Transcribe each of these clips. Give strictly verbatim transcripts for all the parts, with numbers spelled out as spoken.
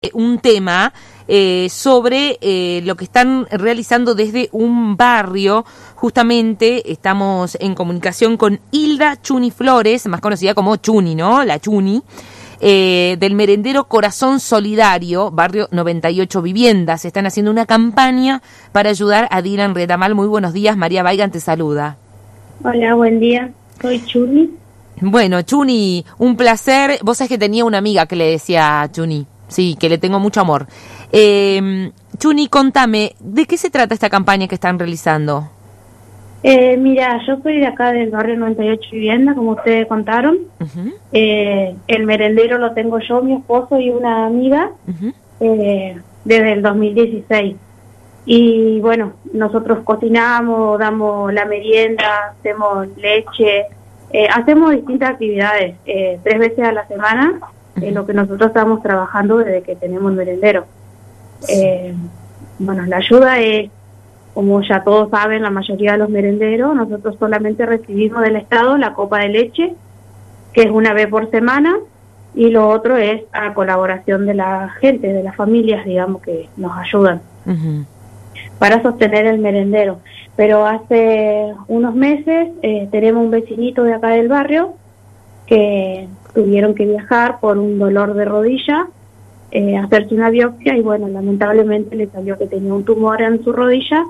un tema eh, sobre eh, lo que están realizando desde un barrio. Justamente estamos en comunicación con Hilda Chuni Flores, más conocida como Chuni, ¿no? La Chuni, eh, del merendero Corazón Solidario, barrio noventa y ocho Viviendas. Están haciendo una campaña para ayudar a Dylan Retamal. Muy buenos días, María Baigan te saluda. Hola, buen día, soy Chuni. Bueno, Chuni, un placer. Vos sabés que tenía una amiga que le decía a Chuni. Sí, que le tengo mucho amor. Eh, Chuni, contame, ¿de qué se trata esta campaña que están realizando? Eh, mira, yo soy de acá del barrio noventa y ocho Vivienda, como ustedes contaron. Uh-huh. eh, el merendero lo tengo yo, mi esposo y una amiga, uh-huh. eh, desde el dos mil dieciséis. Y bueno, nosotros cocinamos, damos la merienda, hacemos leche, eh, hacemos distintas actividades, eh, tres veces a la semana. Es lo que nosotros estamos trabajando desde que tenemos merendero. Eh, bueno, la ayuda es, como ya todos saben, la mayoría de los merenderos, nosotros solamente recibimos del Estado la copa de leche, que es una vez por semana, y lo otro es a colaboración de la gente, de las familias, digamos, que nos ayudan uh-huh. para sostener el merendero. Pero hace unos meses eh, tenemos un vecinito de acá del barrio que tuvieron que viajar por un dolor de rodilla, eh, hacerse una biopsia y bueno, lamentablemente le salió que tenía un tumor en su rodilla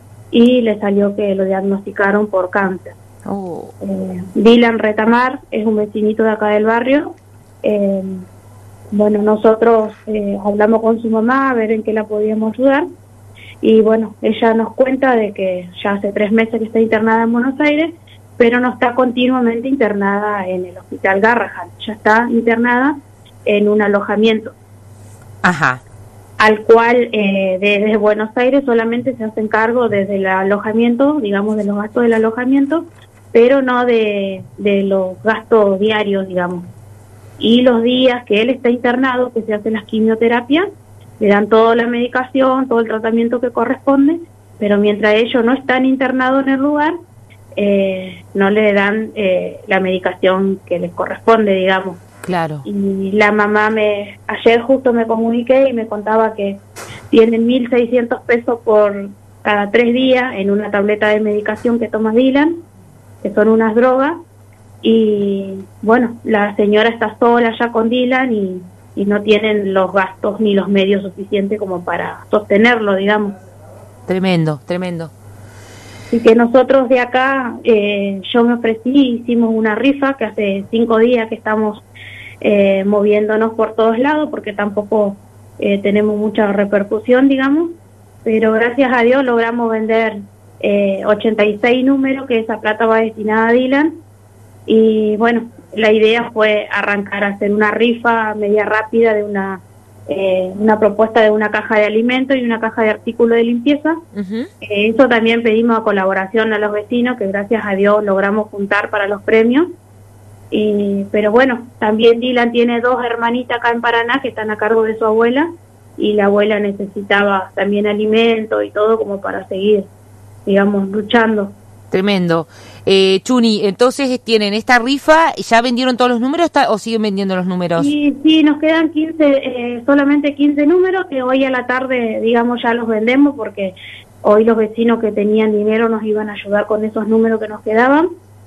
y le salió que lo diagnosticaron por cáncer. Oh. Eh, Dylan Retamal es un vecinito de acá del barrio. Eh, bueno, nosotros eh, hablamos con su mamá a ver en qué la podíamos ayudar y bueno, ella nos cuenta de que ya hace tres meses que está internada en Buenos Aires, pero no está continuamente internada en el hospital Garrahan, ya está internada en un alojamiento. Ajá. Al cual eh, desde Buenos Aires solamente se hacen cargo desde el alojamiento, digamos, de los gastos del alojamiento, pero no de, de los gastos diarios, digamos. Y los días que él está internado, que se hacen las quimioterapias, le dan toda la medicación, todo el tratamiento que corresponde, pero mientras ellos no están internados en el lugar, Eh, no le dan eh, la medicación que les corresponde, digamos. Claro. Y la mamá me ayer justo me comuniqué y me contaba que tienen mil seiscientos pesos por cada tres días en una tableta de medicación que toma Dylan, que son unas drogas, y bueno, la señora está sola ya con Dylan y, y no tienen los gastos ni los medios suficientes como para sostenerlo, digamos. Tremendo, tremendo. Y que nosotros de acá, eh, yo me ofrecí, hicimos una rifa que hace cinco días que estamos eh, moviéndonos por todos lados porque tampoco eh, tenemos mucha repercusión, digamos, pero gracias a Dios logramos vender eh, ochenta y seis números, que esa plata va destinada a Dylan, y bueno, la idea fue arrancar a hacer una rifa media rápida de una... Eh, una propuesta de una caja de alimentos y una caja de artículos de limpieza. Uh-huh. Eh, eso también pedimos a colaboración a los vecinos, que gracias a Dios logramos juntar para los premios. Y, pero bueno, también Dylan tiene dos hermanitas acá en Paraná que están a cargo de su abuela, y la abuela necesitaba también alimento y todo como para seguir, digamos, luchando. Tremendo. Eh, Chuni, entonces tienen esta rifa, ¿ya vendieron todos los números o siguen vendiendo los números? Sí, sí, nos quedan quince, eh, solamente quince números, que hoy a la tarde, digamos, ya los vendemos porque hoy los vecinos que tenían dinero nos iban a ayudar con esos números que nos quedaban.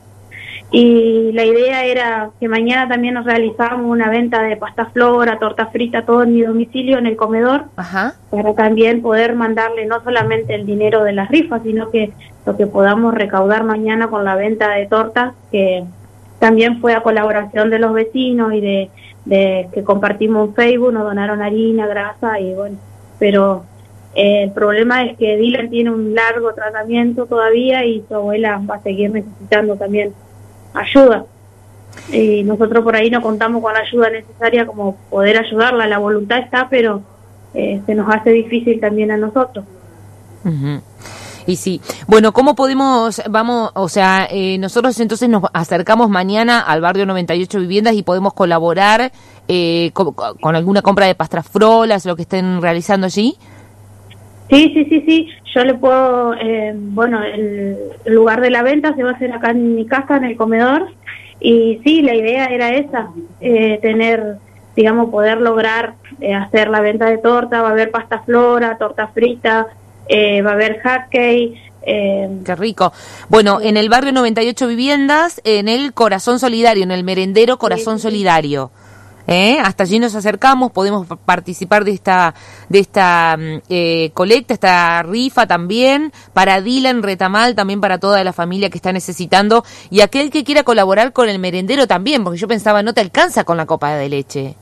Y la idea era que mañana también nos realizábamos una venta de pasta flora, torta frita, todo en mi domicilio, en el comedor. Ajá. Para también poder mandarle no solamente el dinero de las rifas, sino que lo que podamos recaudar mañana con la venta de tortas, que también fue a colaboración de los vecinos y de, de que compartimos en Facebook, nos donaron harina, grasa y bueno, pero eh, el problema es que Dylan tiene un largo tratamiento todavía y su abuela va a seguir necesitando también ayuda, y nosotros por ahí no contamos con la ayuda necesaria como poder ayudarla. La voluntad está, pero eh, se nos hace difícil también a nosotros. Uh-huh. Y sí, bueno, ¿cómo podemos, vamos, o sea, eh, nosotros entonces nos acercamos mañana al barrio noventa y ocho Viviendas y podemos colaborar eh, con, con alguna compra de pastrafrolas, lo que estén realizando allí? Sí, sí, sí, sí, yo le puedo, eh, bueno, el, el lugar de la venta se va a hacer acá en mi casa, en el comedor, y sí, la idea era esa, eh, tener digamos, poder lograr eh, hacer la venta de torta. Va a haber pasta flora, torta frita, eh, va a haber hotcake. Eh, Qué rico. Bueno, en el barrio noventa y ocho Viviendas, en el Corazón Solidario, en el merendero Corazón sí, sí. Solidario. ¿Eh? Hasta allí nos acercamos, podemos participar de esta de esta eh, colecta, esta rifa también, para Dylan Retamal, también para toda la familia que está necesitando, y aquel que quiera colaborar con el merendero también, porque yo pensaba, no te alcanza con la copa de leche.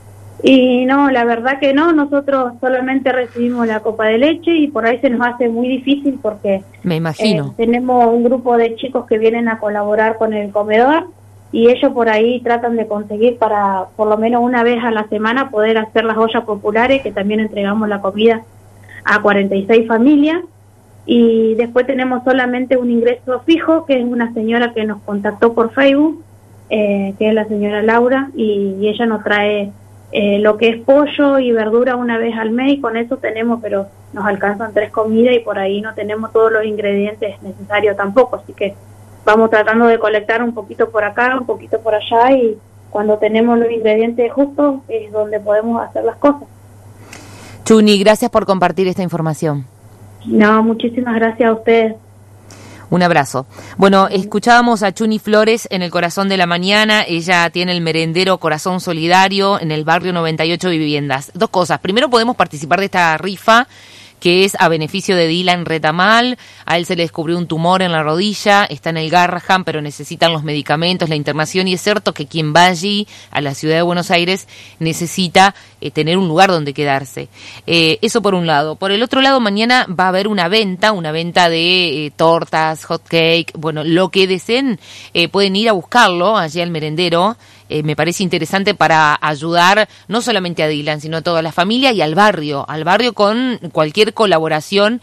Y no, la verdad que no, nosotros solamente recibimos la copa de leche y por ahí se nos hace muy difícil porque me imagino. Eh, tenemos un grupo de chicos que vienen a colaborar con el comedor y ellos por ahí tratan de conseguir para por lo menos una vez a la semana poder hacer las ollas populares, que también entregamos la comida a cuarenta y seis familias. Y después tenemos solamente un ingreso fijo, que es una señora que nos contactó por Facebook, eh, que es la señora Laura, y, y ella nos trae eh, lo que es pollo y verdura una vez al mes, y con eso tenemos, pero nos alcanzan tres comidas y por ahí no tenemos todos los ingredientes necesarios tampoco, así que vamos tratando de colectar un poquito por acá, un poquito por allá, y cuando tenemos los ingredientes justos es donde podemos hacer las cosas. Chuni, gracias por compartir esta información. No, muchísimas gracias a ustedes. Un abrazo. Bueno, escuchábamos a Chuni Flores en el Corazón de la Mañana. Ella tiene el merendero Corazón Solidario en el barrio noventa y ocho Viviendas. Dos cosas. Primero, podemos participar de esta rifa, que es a beneficio de Dylan Retamal. A él se le descubrió un tumor en la rodilla, está en el Garrahan, pero necesitan los medicamentos, la internación, y es cierto que quien va allí, a la ciudad de Buenos Aires, necesita eh, tener un lugar donde quedarse. Eh, eso por un lado. Por el otro lado, mañana va a haber una venta, una venta de eh, tortas, hot cake, bueno, lo que deseen, eh, pueden ir a buscarlo allí al merendero. Eh, me parece interesante para ayudar no solamente a Dylan, sino a toda la familia y al barrio, al barrio con cualquier colaboración